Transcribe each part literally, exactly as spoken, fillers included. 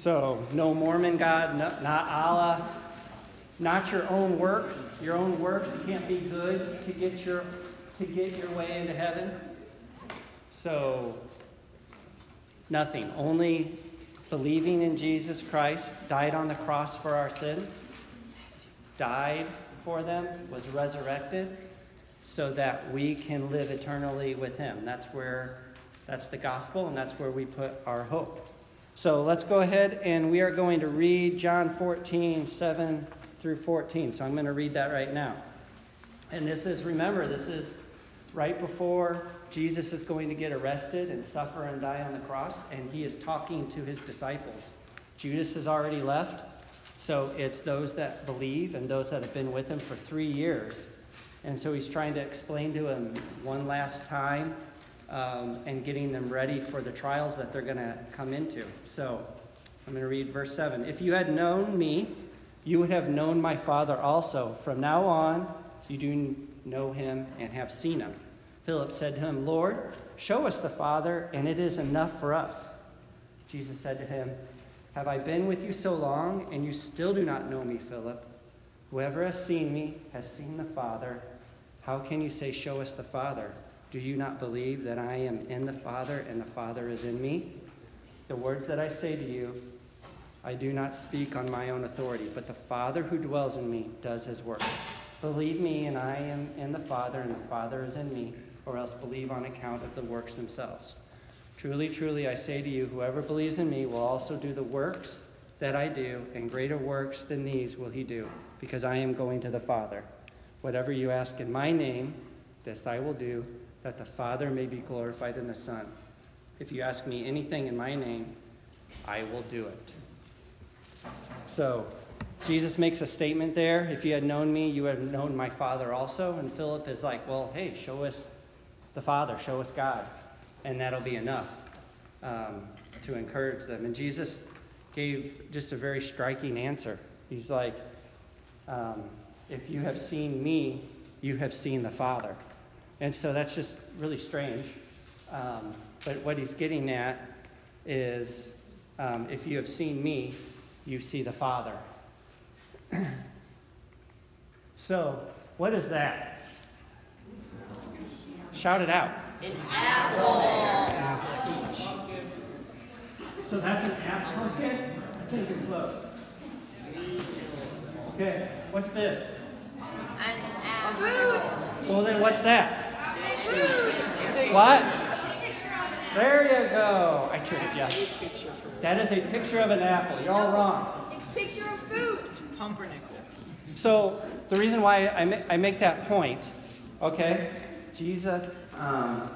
So, no Mormon God, no, not Allah, not your own works. Your own works, you can't be good to get your to get your way into heaven. So, nothing. Only believing in Jesus Christ, died on the cross for our sins, died for them, was resurrected, so that we can live eternally with him. That's where, that's the gospel, and that's where we put our hope. So let's go ahead, and we are going to read John fourteen, seven through fourteen. So I'm going to read that right now. And this is, remember, this is right before Jesus is going to get arrested and suffer and die on the cross, and he is talking to his disciples. Judas has already left, so it's those that believe and those that have been with him for three years. And so he's trying to explain to them one last time um, and getting them ready for the trials that they're going to come into. So I'm going to read verse seven. If you had known me, you would have known my Father also. From now on, you do know him and have seen him. Philip said to him, Lord, show us the Father, and it is enough for us. Jesus said to him, have I been with you so long, and you still do not know me, Philip? Whoever has seen me has seen the Father. How can you say, show us the Father? Do you not believe that I am in the Father, and the Father is in me? The words that I say to you, I do not speak on my own authority, but the Father who dwells in me does his work. Believe me, and I am in the Father, and the Father is in me, or else believe on account of the works themselves. Truly, truly, I say to you, whoever believes in me will also do the works that I do, and greater works than these will he do, because I am going to the Father. Whatever you ask in my name, this I will do, that the Father may be glorified in the Son. If you ask me anything in my name, I will do it. So, Jesus makes a statement there. If you had known me, you would have known my Father also. And Philip is like, well, hey, show us the Father, show us God. And that'll be enough um, to encourage them. And Jesus gave just a very striking answer. He's like, um, if you have seen me, you have seen the Father. And so that's just really strange. Um, but what he's getting at is, um, if you have seen me, you see the Father. So, what is that? Shout it out. An apple. So that's an apple pumpkin? I think you're close. Okay, what's this? An apple. Food. Well, then what's that? Food. What? There you go. I tricked you. That is a picture of an apple. You're all wrong. It's a picture of food. It's pumpernickel. So the reason why I, ma- I make that point, okay, Jesus, um,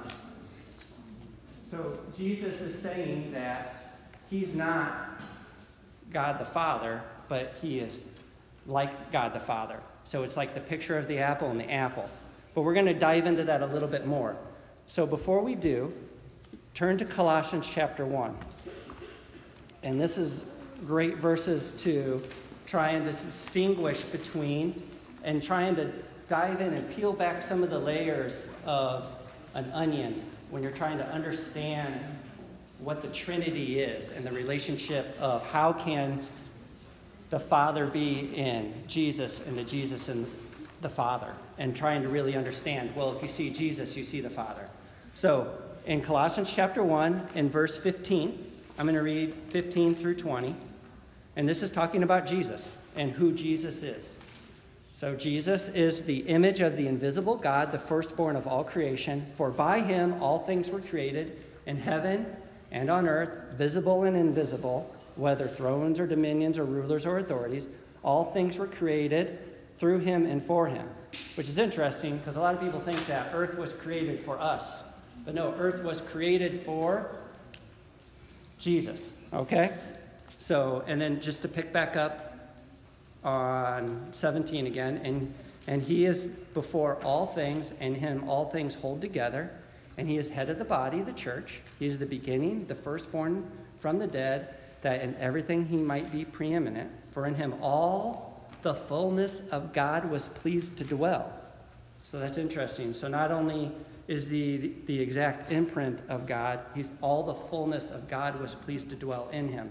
so Jesus is saying that he's not God the Father, but he is like God the Father. So it's like the picture of the apple and the apple. But we're going to dive into that a little bit more. So before we do, turn to Colossians chapter one. And this is great verses to try and distinguish between and trying to dive in and peel back some of the layers of an onion when you're trying to understand what the Trinity is and the relationship of how can the Father be in Jesus and the Jesus in the Father, and trying to really understand, well, if you see Jesus, you see the Father. So in Colossians chapter one, in verse fifteen, I'm going to read fifteen through twenty. And this is talking about Jesus and who Jesus is. So Jesus is the image of the invisible God, the firstborn of all creation. For by him all things were created, in heaven and on earth, visible and invisible, whether thrones or dominions or rulers or authorities. All things were created through him and for him. Which is interesting because a lot of people think that earth was created for us. But no, earth was created for Jesus. Okay? So, and then just to pick back up on seventeen again, and and he is before all things, and him all things hold together, and he is head of the body, the church. He is the beginning, the firstborn from the dead, that in everything he might be preeminent. For in him all the fullness of God was pleased to dwell. So that's interesting. So not only is the the exact imprint of God, he's all the fullness of God was pleased to dwell in him.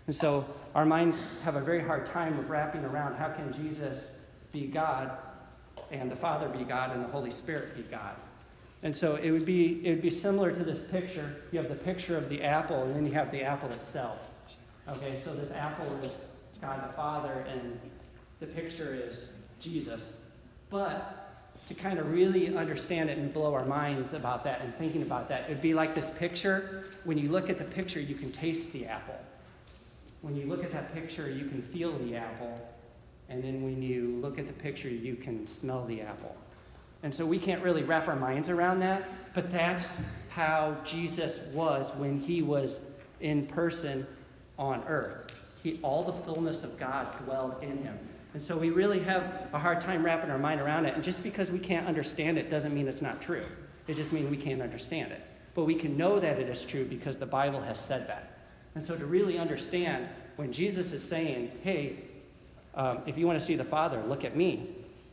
And so our minds have a very hard time of wrapping around how can Jesus be God and the Father be God and the Holy Spirit be God. And so it would be it would be similar to this picture. You have the picture of the apple, and then you have the apple itself. Okay, so this apple is God the Father, and the picture is Jesus. But to kind of really understand it and blow our minds about that and thinking about that, it would be like this picture. When you look at the picture, you can taste the apple. When you look at that picture, you can feel the apple. And then when you look at the picture, you can smell the apple. And so we can't really wrap our minds around that, but that's how Jesus was when he was in person on earth. He, all the fullness of God dwelled in him. And so we really have a hard time wrapping our mind around it. And just because we can't understand it doesn't mean it's not true. It just means we can't understand it. But we can know that it is true because the Bible has said that. And so to really understand, when Jesus is saying, hey, um, if you want to see the Father, look at me.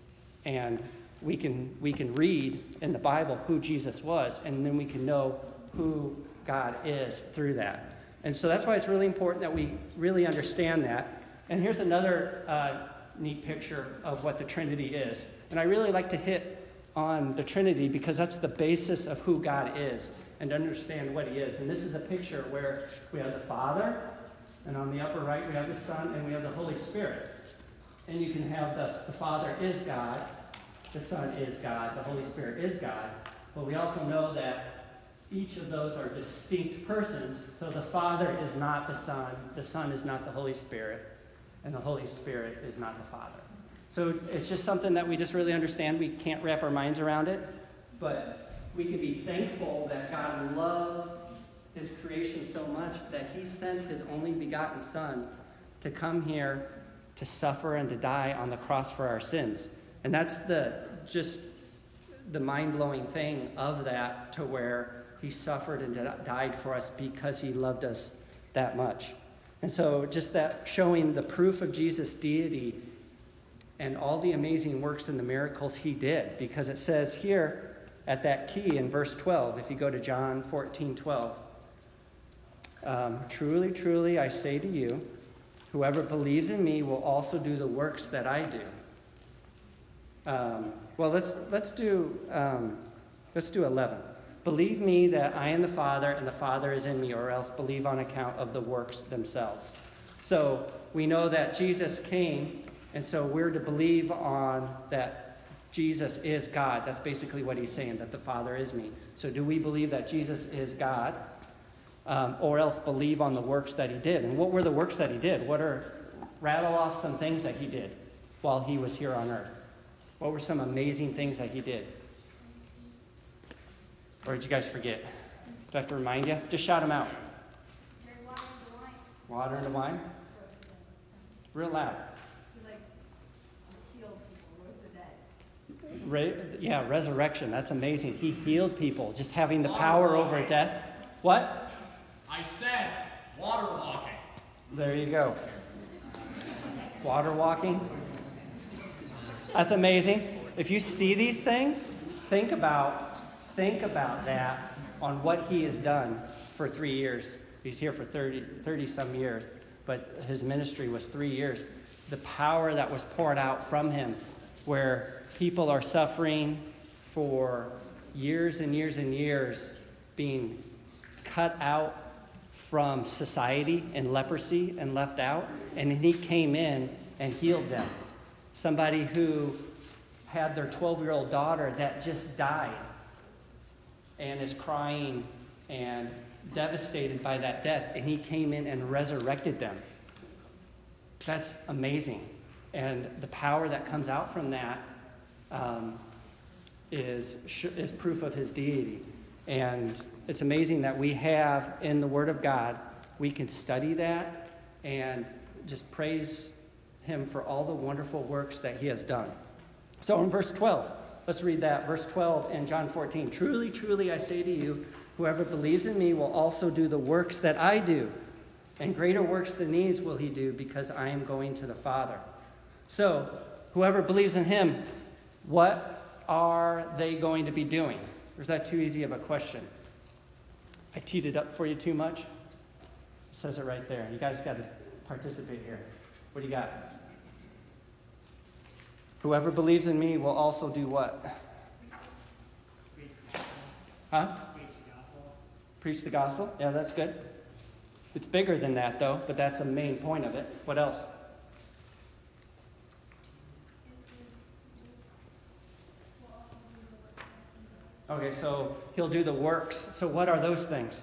And we can we can read in the Bible who Jesus was, and then we can know who God is through that. And so that's why it's really important that we really understand that. And here's another uh, neat picture of what the Trinity is. And I really like to hit on the Trinity because that's the basis of who God is and understand what he is. And this is a picture where we have the Father, and on the upper right we have the Son, and we have the Holy Spirit. And you can have the, the Father is God, the Son is God, the Holy Spirit is God. But we also know that each of those are distinct persons. So the Father is not the Son, the Son is not the Holy Spirit, and the Holy Spirit is not the Father. So it's just something that we just really understand. We can't wrap our minds around it, but we can be thankful that God loved his creation so much that he sent his only begotten Son to come here to suffer and to die on the cross for our sins. And that's the just the mind-blowing thing of that, to where he suffered and died for us because he loved us that much. And so just that showing the proof of Jesus' deity and all the amazing works and the miracles he did. Because it says here at that key in verse twelve, if you go to John fourteen twelve, um, truly, truly, I say to you, whoever believes in me will also do the works that I do. Um, well, let's let's do um, let's do eleven. Believe me that I am the Father and the Father is in me, or else believe on account of the works themselves. So we know that Jesus came, and so we're to believe on that Jesus is God. That's basically what he's saying, that the Father is me. So do we believe that Jesus is God, um, or else believe on the works that he did? And what were the works that he did? What are rattle off some things that he did while he was here on earth? What were some amazing things that he did? Or did you guys forget? Do I have to remind you? Just shout them out. Water into wine. Water into wine? Real loud. He like healed people, rose the dead. Re- yeah, resurrection. That's amazing. He healed people, just having the power over death. What? I said water walking. There you go. Water walking. That's amazing. If you see these things, think about think about that on what he has done for three years. He's here for thirty, thirty some years, but his ministry was three years. The power that was poured out from him, where people are suffering for years and years and years, being cut out from society and leprosy and left out, and then he came in and healed them. Somebody who had their twelve-year-old daughter that just died and is crying and devastated by that death, and he came in and resurrected them. That's amazing. And the power that comes out from that um, is, is proof of his deity. And it's amazing that we have in the Word of God, we can study that and just praise him for all the wonderful works that he has done. So in verse twelve, let's read that. Verse twelve in John fourteen. Truly, truly, I say to you, whoever believes in me will also do the works that I do. And greater works than these will he do, because I am going to the Father. So, whoever believes in him, what are they going to be doing? Or is that too easy of a question? I teed it up for you too much? It says it right there. You guys got to participate here. What do you got? Whoever believes in me will also do what? Preach the gospel. Huh? Preach the gospel. Preach the gospel? Yeah, that's good. It's bigger than that, though, but that's a main point of it. What else? Okay, so he'll do the works. So what are those things?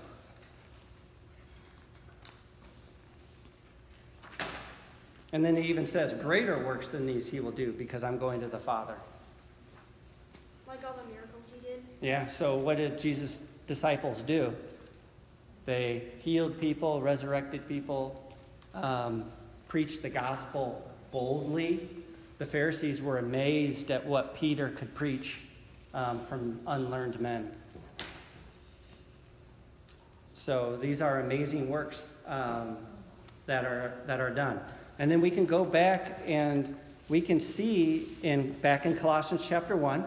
And then he even says, greater works than these he will do because I'm going to the Father. Like all the miracles he did? Yeah, so what did Jesus' disciples do? They healed people, resurrected people, um, preached the gospel boldly. The Pharisees were amazed at what Peter could preach um, from unlearned men. So these are amazing works um, that are that are done. And then we can go back and we can see in back in Colossians chapter one.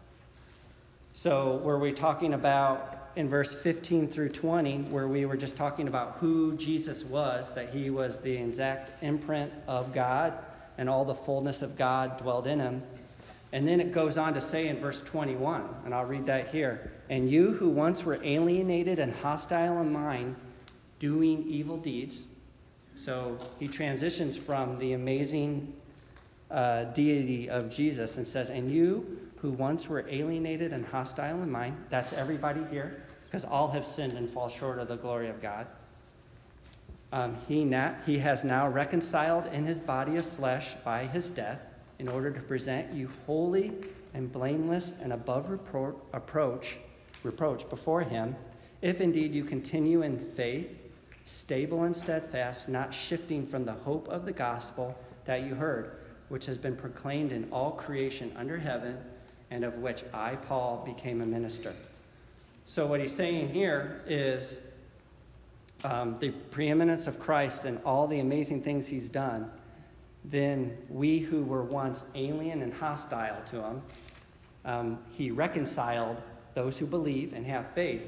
So where we're talking about in verse fifteen through twenty, where we were just talking about who Jesus was, that he was the exact imprint of God and all the fullness of God dwelled in him. And then it goes on to say in verse twenty-one, and I'll read that here. And you who once were alienated and hostile in mind, doing evil deeds. So he transitions from the amazing uh, deity of Jesus and says, and you who once were alienated and hostile in mind, that's everybody here, because all have sinned and fall short of the glory of God. Um, he, not, he has now reconciled in his body of flesh by his death in order to present you holy and blameless and above repro- approach, reproach before him, if indeed you continue in faith, stable and steadfast, not shifting from the hope of the gospel that you heard, which has been proclaimed in all creation under heaven, and of which I, Paul, became a minister. So what he's saying here is um, the preeminence of Christ and all the amazing things he's done. Then we who were once alien and hostile to him, um, he reconciled those who believe and have faith.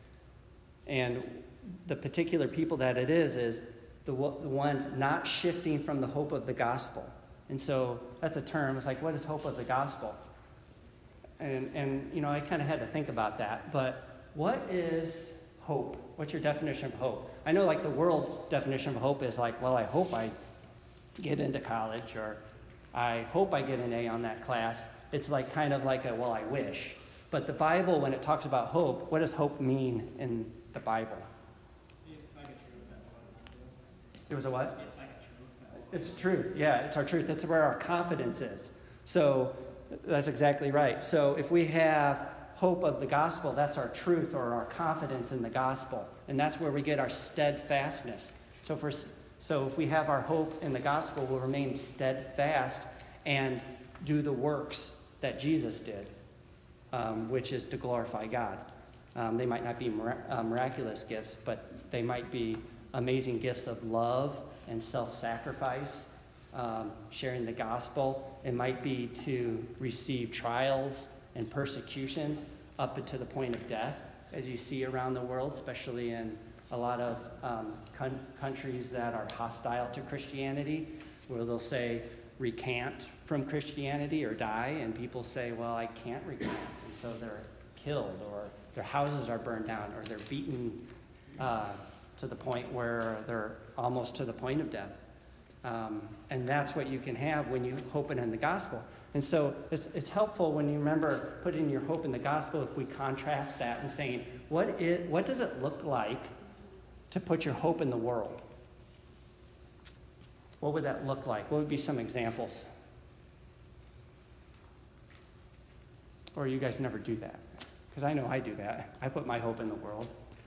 And the particular people that it is, is the, the ones not shifting from the hope of the gospel. And so that's a term. It's like, what is hope of the gospel? And, and you know, I kind of had to think about that. But what is hope? What's your definition of hope? I know, like, the world's definition of hope is like, well, I hope I get into college, or I hope I get an A on that class. It's like kind of like a, well, I wish. But the Bible, when it talks about hope, what does hope mean in the Bible? It's like a truth. That's what I do. It was a what? It's like a truth. It's truth. Yeah, it's our truth. That's where our confidence is. So that's exactly right. So if we have hope of the gospel, that's our truth or our confidence in the gospel. And that's where we get our steadfastness. So if, we're, so if we have our hope in the gospel, we'll remain steadfast and do the works that Jesus did, um, which is to glorify God. Um, they might not be mir- uh, miraculous gifts, but they might be amazing gifts of love and self-sacrifice, um, sharing the gospel. It might be to receive trials and persecutions up to the point of death, as you see around the world, especially in a lot of um, con- countries that are hostile to Christianity, where they'll say, recant from Christianity or die, and people say, well, I can't recant, and so they're killed, or their houses are burned down, or they're beaten uh, to the point where they're almost to the point of death. Um, and that's what you can have when you hope in the gospel. And so it's, it's helpful when you remember putting your hope in the gospel, if we contrast that and saying, what, is, what does it look like to put your hope in the world? What would that look like? What would be some examples? Or you guys never do that? Because I know I do that. I put my hope in the world.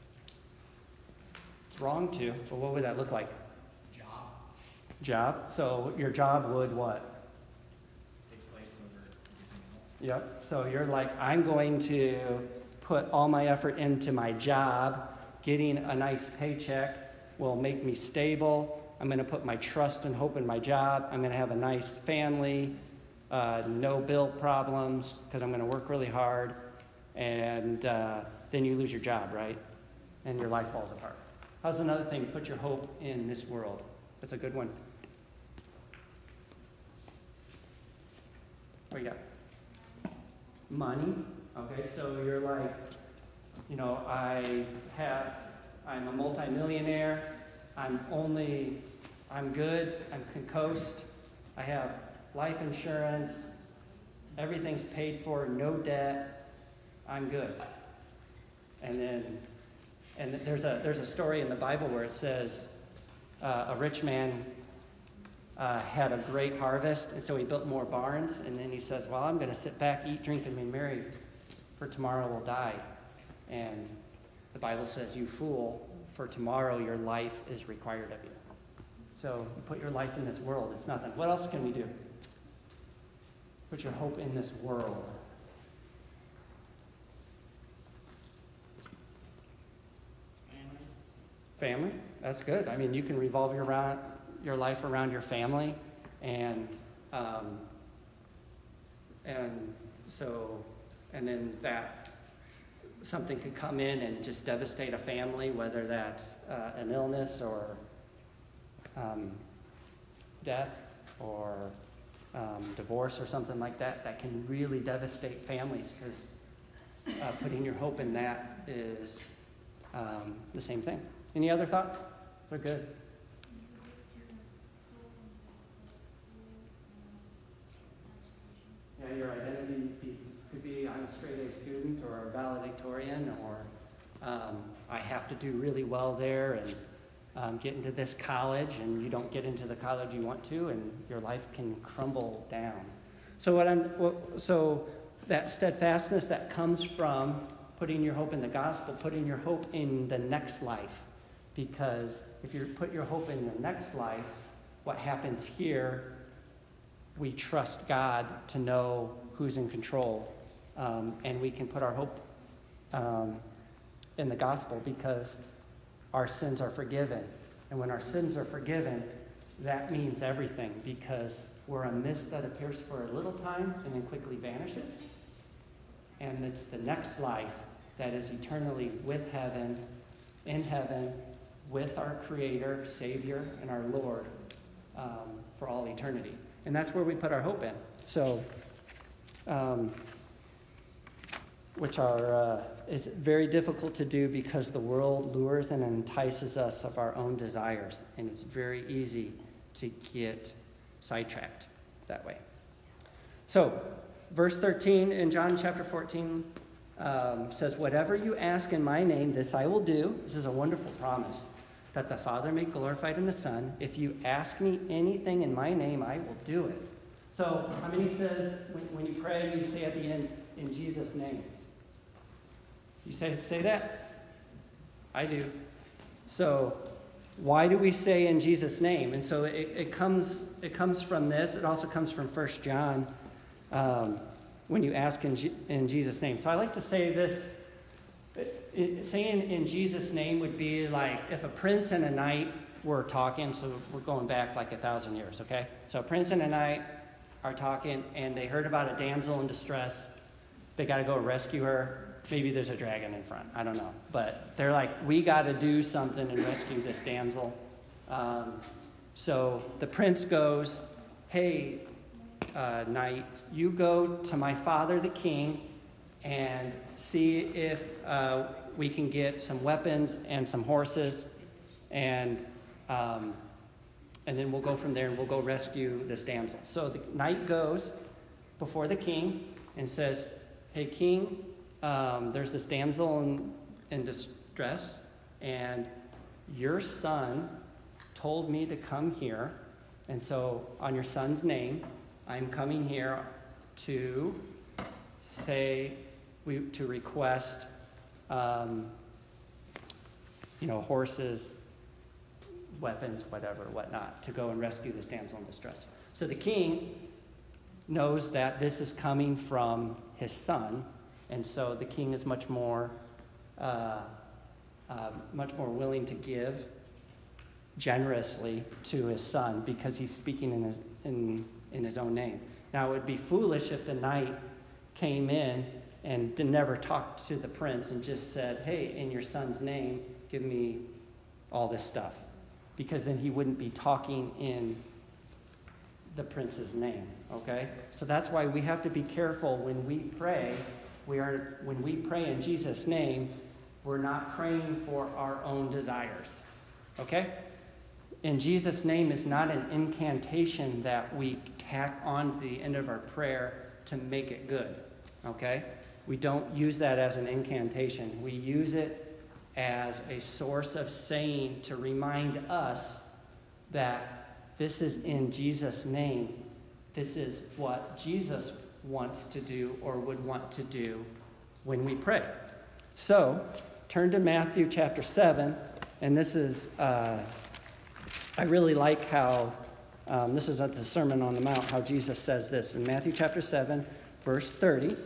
It's wrong to, but what would that look like? Job. Job? So your job would what? Take place over everything else. Yep. So you're like, I'm going to put all my effort into my job. Getting a nice paycheck will make me stable. I'm going to put my trust and hope in my job. I'm going to have a nice family, uh, no bill problems, because I'm going to work really hard. And uh, then you lose your job, right? And your life falls apart. How's another thing? Put your hope in this world. That's a good one. What you got? Money. Okay, so you're like, you know, I have, I'm a multimillionaire. I'm only, I'm good. I can coast. I have life insurance. Everything's paid for, no debt. I'm good. And then, and there's a there's a story in the Bible where it says uh, a rich man uh, had a great harvest, and so he built more barns. And then he says, "Well, I'm going to sit back, eat, drink, and be merry, for tomorrow will die." And the Bible says, "You fool, for tomorrow your life is required of you." So you put your life in this world. It's nothing. What else can we do? Put your hope in this world. Family, that's good. I mean, you can revolve your, around, your life around your family, and um, and so, and then that something could come in and just devastate a family, whether that's uh, an illness or um, death or um, divorce or something like that. That can really devastate families, because uh, putting your hope in that is um, the same thing. Any other thoughts? They're good. Yeah, your identity be, could be I'm a straight A student or a valedictorian, or um, I have to do really well there and um, get into this college, and you don't get into the college you want to, and your life can crumble down. So what I'm so that steadfastness that comes from putting your hope in the gospel, putting your hope in the next life. Because if you put your hope in the next life, what happens here, we trust God to know who's in control. Um, and we can put our hope um, in the gospel because our sins are forgiven. And when our sins are forgiven, that means everything, because we're a mist that appears for a little time and then quickly vanishes. And it's the next life that is eternally with heaven, in heaven, with our Creator, Savior, and our Lord um, for all eternity. And that's where we put our hope in. So, um, which are uh, is very difficult to do because the world lures and entices us of our own desires, and it's very easy to get sidetracked that way. So, verse thirteen in John chapter fourteen um, says, "Whatever you ask in my name, this I will do." This is a wonderful promise, that the Father may be glorified in the Son. If you ask me anything in my name, I will do it. So, how many says when, when you pray, you say at the end, "In Jesus' name"? You say say that? I do. So, why do we say "in Jesus' name"? And so it, it comes it comes from this. It also comes from First John. Um, when you ask in, G- in Jesus' name. So I like to say this. It, it, saying in Jesus' name would be like if a prince and a knight were talking. So we're going back like a thousand years, okay? So a prince and a knight are talking, and they heard about a damsel in distress. They got to go rescue her. Maybe there's a dragon in front. I don't know. But they're like, we got to do something and rescue this damsel. Um, so the prince goes, "Hey, uh, knight, you go to my father the king and see if uh, we can get some weapons and some horses, and um, and then we'll go from there and we'll go rescue this damsel." So the knight goes before the king and says, "Hey, king, um, there's this damsel in, in distress, and your son told me to come here, and so on your son's name, I'm coming here to say, we to request, um, you know, horses, weapons, whatever, whatnot, to go and rescue this damsel in distress." So the king knows that this is coming from his son, and so the king is much more, uh, uh, much more willing to give generously to his son because he's speaking in his in in his own name. Now, it would be foolish if the knight came in and never talked to the prince and just said, "Hey, in your son's name, give me all this stuff." because then he wouldn't be talking in the prince's name, okay? So that's why we have to be careful when we pray. We are when we pray in Jesus' name, we're not praying for our own desires, okay? In Jesus' name is not an incantation that we tack on the end of our prayer to make it good, okay? We don't use that as an incantation. We use it as a source of saying to remind us that this is in Jesus' name. This is what Jesus wants to do or would want to do when we pray. So, turn to Matthew chapter seven, and this is, uh, I really like how, um, this is at the Sermon on the Mount, how Jesus says this in Matthew chapter seven, verse thirty.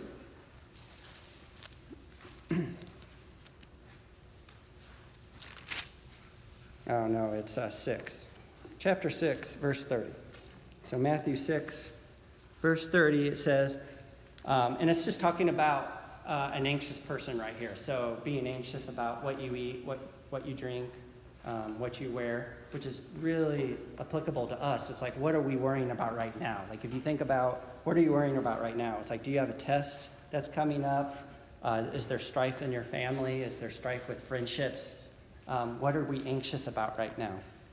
Oh, no, it's uh, six. Chapter six, verse thirty. So Matthew six, verse thirty, it says, um, and it's just talking about uh, an anxious person right here. So being anxious about what you eat, what, what you drink, um, what you wear, which is really applicable to us. It's like, what are we worrying about right now? Like if you think about, what are you worrying about right now? It's like, do you have a test that's coming up? Uh, is there strife in your family? Is there strife with friendships? Um, what are we anxious about right now?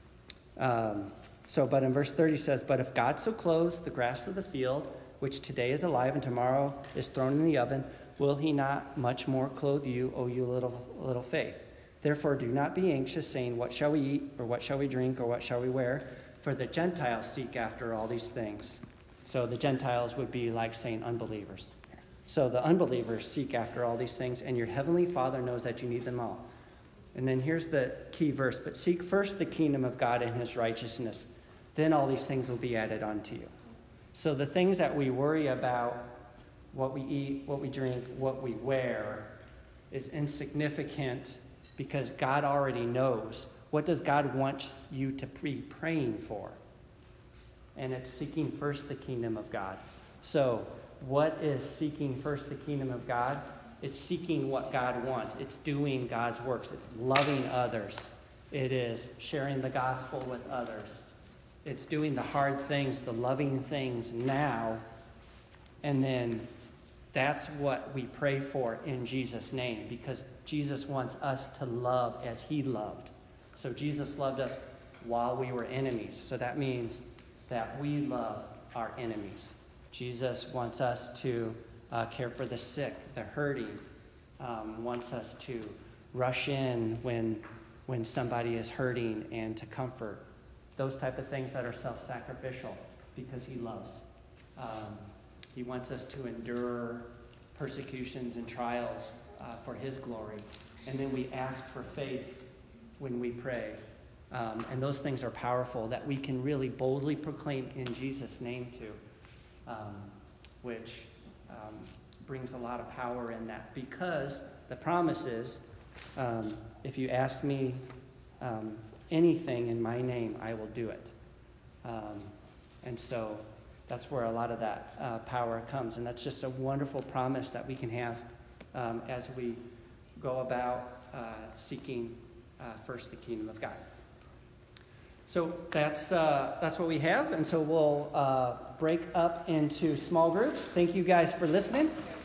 Um, so, but in verse thirty says, but if God so clothes the grass of the field, which today is alive and tomorrow is thrown in the oven, will he not much more clothe you, O you little, little faith? Therefore do not be anxious, saying, what shall we eat, or what shall we drink, or what shall we wear? For the Gentiles seek after all these things. So the Gentiles would be like saying unbelievers. So the unbelievers seek after all these things, and your heavenly Father knows that you need them all. And then here's the key verse, but seek first the kingdom of God and his righteousness. Then all these things will be added unto you. So the things that we worry about, what we eat, what we drink, what we wear, is insignificant because God already knows. What does God want you to be praying for? And it's seeking first the kingdom of God. So what is seeking first the kingdom of God? It's seeking what God wants. It's doing God's works. It's loving others. It is sharing the gospel with others. It's doing the hard things, the loving things now. And then that's what we pray for in Jesus' name, because Jesus wants us to love as he loved. So Jesus loved us while we were enemies. So that means that we love our enemies. Jesus wants us to uh, care for the sick, the hurting, um, wants us to rush in when, when somebody is hurting and to comfort. Those type of things that are self-sacrificial because he loves. Um, he wants us to endure persecutions and trials uh, for his glory. And then we ask for faith when we pray. Um, and those things are powerful that we can really boldly proclaim in Jesus' name too, um, which um, brings a lot of power in that, because the promise is, um, if you ask me um, anything in my name, I will do it. Um, and so that's where a lot of that uh, power comes. And that's just a wonderful promise that we can have um, as we go about uh, seeking uh, first the kingdom of God. So that's uh, that's what we have. And so we'll uh, break up into small groups. Thank you guys for listening.